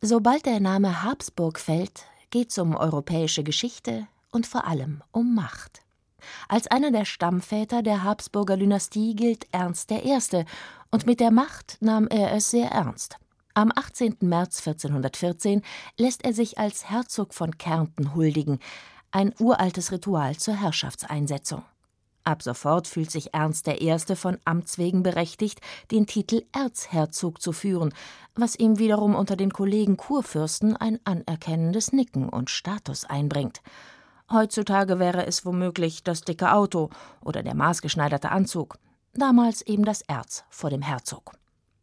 Sobald der Name Habsburg fällt, geht's um europäische Geschichte und vor allem um Macht. Als einer der Stammväter der Habsburger Dynastie gilt Ernst I. und mit der Macht nahm er es sehr ernst. Am 18. März 1414 lässt er sich als Herzog von Kärnten huldigen, ein uraltes Ritual zur Herrschaftseinsetzung. Ab sofort fühlt sich Ernst I. von Amts wegen berechtigt, den Titel Erzherzog zu führen, was ihm wiederum unter den Kollegen Kurfürsten ein anerkennendes Nicken und Status einbringt. Heutzutage wäre es womöglich das dicke Auto oder der maßgeschneiderte Anzug, damals eben das Erz vor dem Herzog.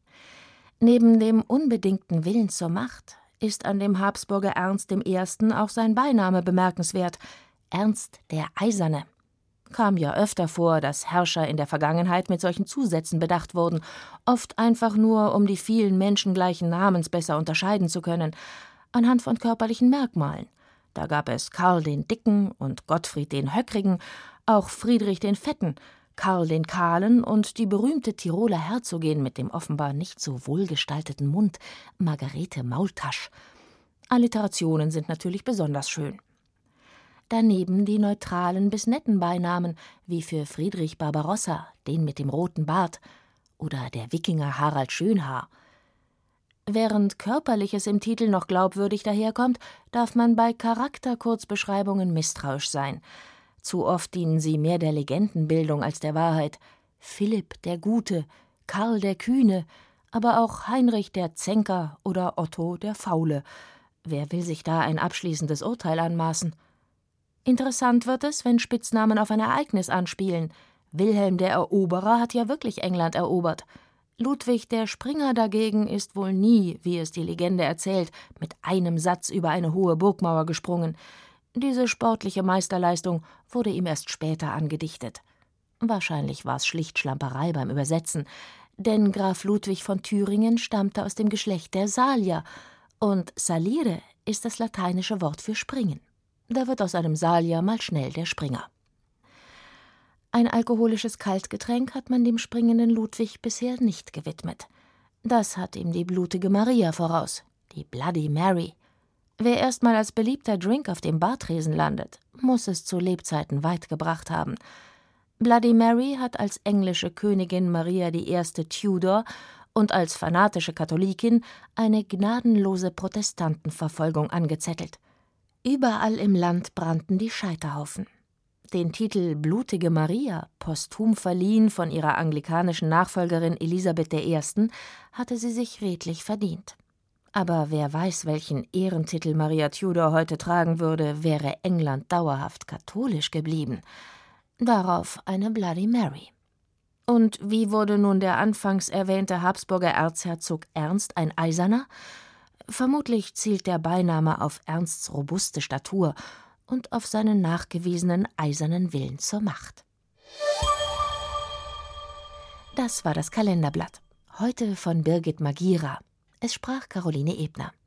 Neben dem unbedingten Willen zur Macht ist an dem Habsburger Ernst I. auch sein Beiname bemerkenswert: Ernst der Eiserne. Kam ja öfter vor, dass Herrscher in der Vergangenheit mit solchen Zusätzen bedacht wurden, oft einfach nur, um die vielen menschengleichen Namens besser unterscheiden zu können, anhand von körperlichen Merkmalen. Da gab es Karl den Dicken und Gottfried den Höckrigen, auch Friedrich den Fetten, Karl den Kahlen und die berühmte Tiroler Herzogin mit dem offenbar nicht so wohlgestalteten Mund, Margarete Maultasch. Alliterationen sind natürlich besonders schön. Daneben die neutralen bis netten Beinamen, wie für Friedrich Barbarossa, den mit dem roten Bart, oder der Wikinger Harald Schönhaar. Während Körperliches im Titel noch glaubwürdig daherkommt, darf man bei Charakterkurzbeschreibungen misstrauisch sein. Zu oft dienen sie mehr der Legendenbildung als der Wahrheit. Philipp der Gute, Karl der Kühne, aber auch Heinrich der Zänker oder Otto der Faule. Wer will sich da ein abschließendes Urteil anmaßen? Interessant wird es, wenn Spitznamen auf ein Ereignis anspielen. Wilhelm der Eroberer hat ja wirklich England erobert. Ludwig der Springer dagegen ist wohl nie, wie es die Legende erzählt, mit einem Satz über eine hohe Burgmauer gesprungen. Diese sportliche Meisterleistung wurde ihm erst später angedichtet. Wahrscheinlich war es schlicht Schlamperei beim Übersetzen, denn Graf Ludwig von Thüringen stammte aus dem Geschlecht der Salier, und salire ist das lateinische Wort für springen. Da wird aus einem Salier mal schnell der Springer. Ein alkoholisches Kaltgetränk hat man dem springenden Ludwig bisher nicht gewidmet. Das hat ihm die blutige Maria voraus, die Bloody Mary. Wer erstmal als beliebter Drink auf dem Bartresen landet, muss es zu Lebzeiten weit gebracht haben. Bloody Mary hat als englische Königin Maria I. Tudor und als fanatische Katholikin eine gnadenlose Protestantenverfolgung angezettelt. Überall im Land brannten die Scheiterhaufen. Den Titel Blutige Maria, posthum verliehen von ihrer anglikanischen Nachfolgerin Elisabeth I., hatte sie sich redlich verdient. Aber wer weiß, welchen Ehrentitel Maria Tudor heute tragen würde, wäre England dauerhaft katholisch geblieben. Darauf eine Bloody Mary. Und wie wurde nun der anfangs erwähnte Habsburger Erzherzog Ernst ein Eiserner? Vermutlich zielt der Beiname auf Ernsts robuste Statur und auf seinen nachgewiesenen eisernen Willen zur Macht. Das war das Kalenderblatt. Heute von Birgit Magira. Es sprach Caroline Ebner.